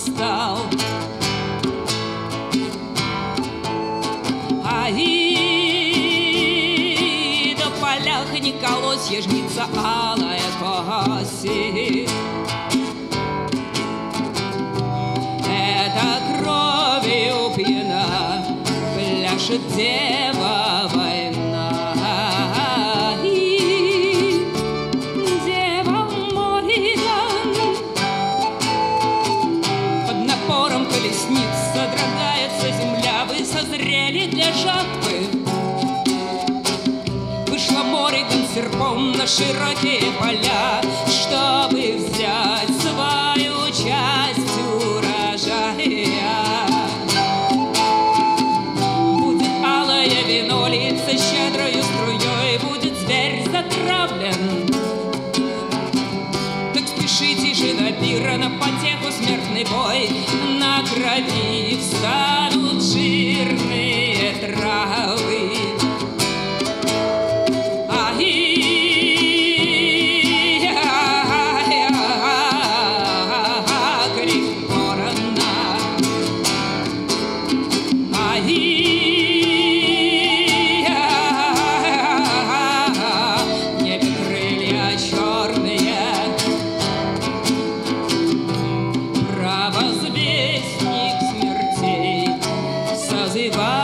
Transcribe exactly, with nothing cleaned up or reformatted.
настал. Ай, да в полях не колосья жнится алая коси. Это кровью пьяна пляшет дева война. И дева молится, под напором колесниц содрогается земля. Вы созрели для жатвы, вышло море серпом на широкие поля, чтобы взять свою часть урожая. Будет алое вино литься щедрою струей, будет зверь затравлен. Так спешите же на пира, на потеху смертный бой. На крови встанут жирные травы. Провозвестник смертей созывает